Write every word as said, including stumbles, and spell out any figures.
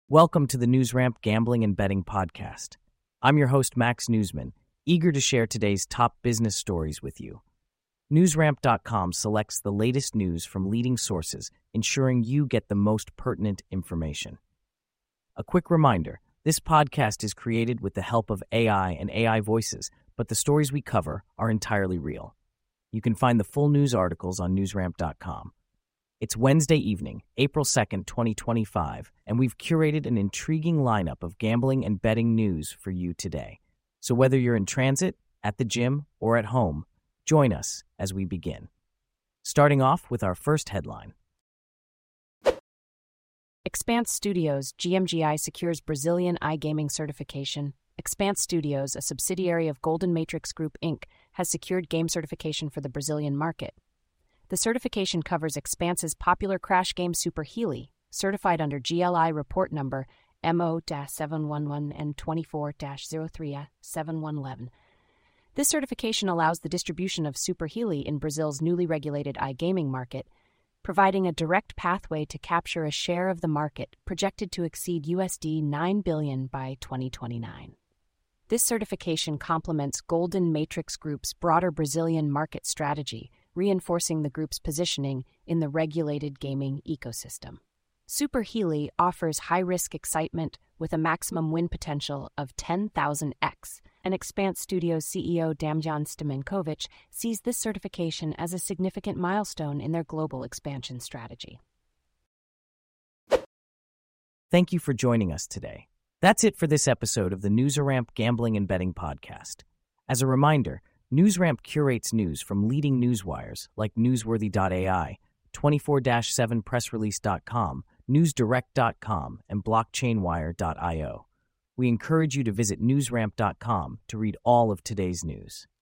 Welcome to the NewsRamp Gambling and Betting Podcast. I'm your host, Max Newsman, eager to share today's top business stories with you. NewsRamp dot com selects the latest news from leading sources, ensuring you get the most pertinent information. A quick reminder, this podcast is created with the help of A I and A I voices, but the stories we cover are entirely real. You can find the full news articles on NewsRamp dot com. It's Wednesday evening, April second, twenty twenty-five, and we've curated an intriguing lineup of gambling and betting news for you today. So whether you're in transit, at the gym, or at home, join us as we begin. Starting off with our first headline. Expanse Studios, G M G I secures Brazilian iGaming certification. Expanse Studios, a subsidiary of Golden Matrix Group, Incorporated, has secured game certification for the Brazilian market. The certification covers Expanse's popular crash game Super Healy, certified under G L I report number M O seven one one and twenty-four dash zero three seven one one one. This certification allows the distribution of Super Healy in Brazil's newly regulated iGaming market, providing a direct pathway to capture a share of the market projected to exceed U S D nine billion dollars by twenty twenty-nine. This certification complements Golden Matrix Group's broader Brazilian market strategy, reinforcing the group's positioning in the regulated gaming ecosystem. Super Healy offers high-risk excitement with a maximum win potential of ten thousand x, and Expanse Studios C E O Damjan Stamenkovic sees this certification as a significant milestone in their global expansion strategy. Thank you for joining us today. That's it for this episode of the NewsRamp Gambling and Betting Podcast. As a reminder, NewsRamp curates news from leading newswires like Newsworthy dot A I, twenty-four seven press release dot com, newsdirect dot com, and blockchainwire dot io. We encourage you to visit NewsRamp dot com to read all of today's news.